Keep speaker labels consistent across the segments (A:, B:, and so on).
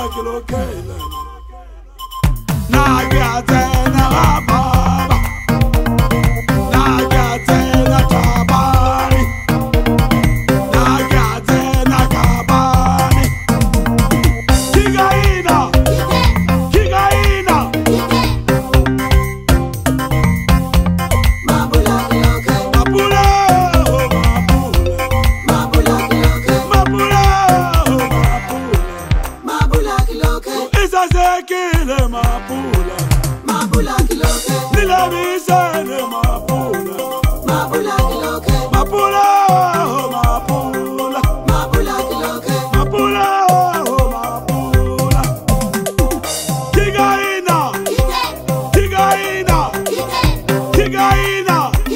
A: kilokela Nagatena baba Nagatena tabani Nagatena kabani Kigaina Kigaina
B: Mabula kiloke
A: Mabula oh mabula
B: Mabula kiloke
A: Mabula oh mabula
B: Mabula kiloke
A: Isa sekile mabula
B: Mabula kiloke
A: Nila misene mabula
B: Mabula kiloke
A: Mabula oh mabula
B: Mabula kiloke
A: Mabula oh mabula Kigaina Kigaina Kigaina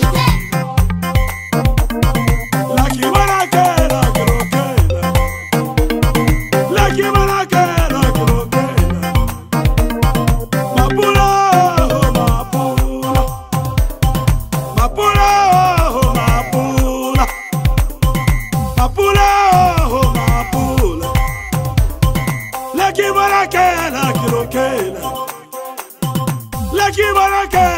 A: La kimanakela kilokela La kimanakela kilokela Mabula oh mabula Mabula oh mabula Mabula oh mabula La kimanakela kilokela La kimanakela